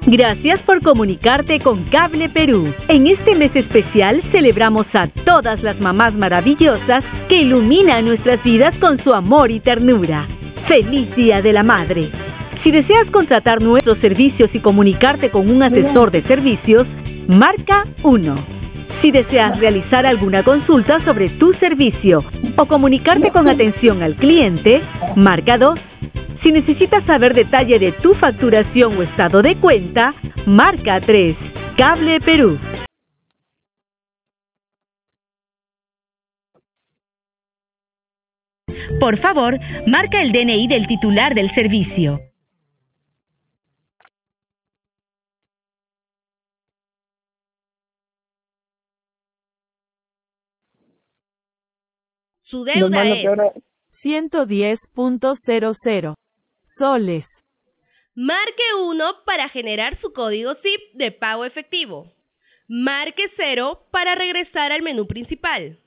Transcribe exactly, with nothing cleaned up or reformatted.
Gracias por comunicarte con Cable Perú. En este mes especial celebramos a todas las mamás maravillosas que iluminan nuestras vidas con su amor y ternura. ¡Feliz Día de la Madre! Si deseas contratar nuestros servicios y comunicarte con un asesor de servicios, marca uno. Si deseas realizar alguna consulta sobre tu servicio o comunicarte con atención al cliente, marca dos. Si necesitas saber detalle de tu facturación o estado de cuenta, marca tres. Cable Perú. Por favor, marca el D N I del titular del servicio. Su deuda es ciento diez punto cero cero soles. Marque uno para generar su código S I P de pago efectivo. Marque cero para regresar al menú principal.